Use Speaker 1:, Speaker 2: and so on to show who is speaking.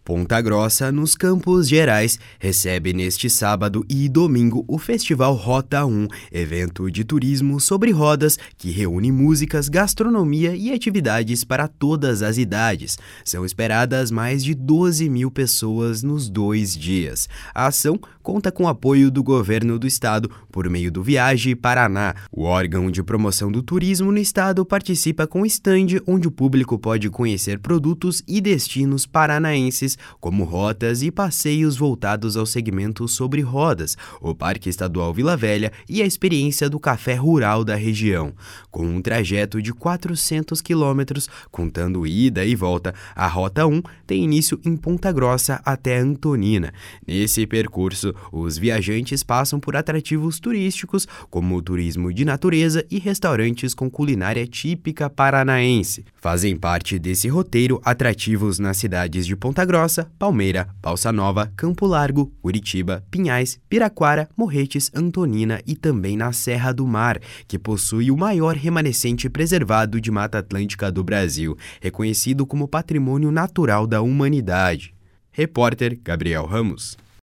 Speaker 1: Ponta Grossa, nos Campos Gerais, recebe neste sábado e domingo o Festival Rota 1, evento de turismo sobre rodas que reúne músicas, gastronomia e atividades para todas as idades. São esperadas mais de 12 mil pessoas nos 2 dias. A ação conta com o apoio do governo do estado por meio do Viaje Paraná. O órgão de promoção do turismo no estado participa com estande onde o público pode conhecer produtos e destinos paranaenses, como rotas e passeios voltados ao segmento sobre rodas, o Parque Estadual Vila Velha e a experiência do café rural da região. Com um trajeto de 400 quilômetros, contando ida e volta, a Rota 1 tem início em Ponta Grossa até Antonina. Nesse percurso, os viajantes passam por atrativos turísticos, como o turismo de natureza e restaurantes com culinária típica paranaense. Fazem parte desse roteiro atrativos nas cidades de Ponta Grossa, Palmeira, Balsa Nova, Campo Largo, Curitiba, Pinhais, Piraquara, Morretes, Antonina e também na Serra do Mar, que possui o maior remanescente preservado de Mata Atlântica do Brasil, reconhecido como Patrimônio Natural da Humanidade. Repórter Gabriel Ramos.